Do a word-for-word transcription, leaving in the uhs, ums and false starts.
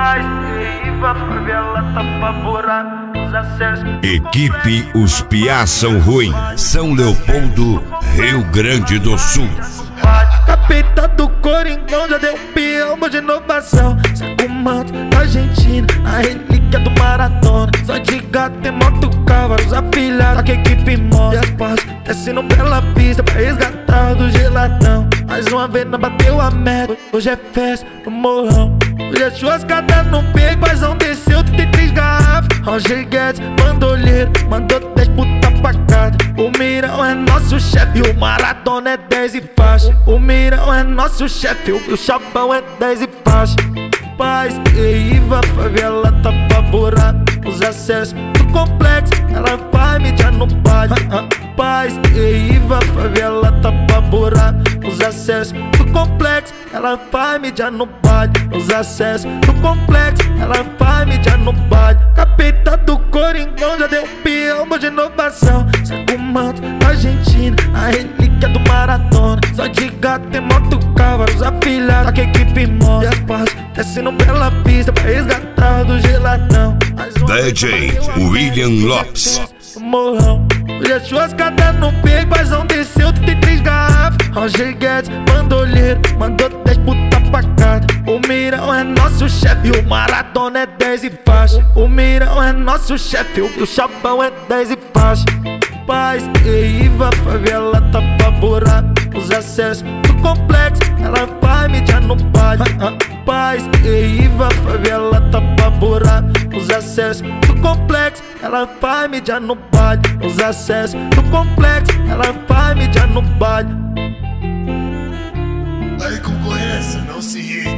Paz, Iva, favela tá favorável, os acessos. Equipe Os Piá São Ruim, São Leopoldo, Rio Grande do Sul. Capeta do Coringão já deu um peão de inovação. Saca o manto da Argentina, a relíquia do maratona. Só de gato tem moto, cavalos afilhados, que a equipe mostra. E as partes descendo pela pista pra resgatar do geladão. Mais uma vez não bateu a meta, hoje é festa no morrão. Hoje é churrascada no peito, paizão desceu, trinta e três garrafas. Roger Guedes, bandoleiro, mandou dez puta pra cada. O Mirão é nosso chefe, o Maradona é dez e faixa. O Mirão é nosso chefe, o Chavão é dez e faixa. Paz, Iva, favela tá favorável, os acessos do complexo, ela vai mídia no baile. Paz, Iva, favela tá favorável, os acessos do complexo, ela vai mídia no baile. Os acessos do complexo, ela vai mídia no baile. Capeta do Coringão já deu um peão de inovação. Saca o manto da Argentina, a relíquia do maratona. Só de gato tem moto, cavalos afilhados, que a equipe mostra. E as partes descendo pela pista pra resgatar do geladão. D J William Lopes. Morrão, hoje é churrascada no peito, paizão desceu, trinta e três garrafas. Roger Guedes, bandoleiro, mandou dez puta pra cada. O Mirão é nosso chefe, o Maradona é dez e faixa. O Mirão é nosso chefe, o Chavão é dez e faixa. Paz, Iva, favela tá favorável, os acessos do complexo, ela vai mídia no baile. Paz, Iva, favela tá favorável, os acessos do complexo, ela vai mídia no baile. Os acessos do complexo, ela vai mídia no baile. Aí concorrência, não se irrite.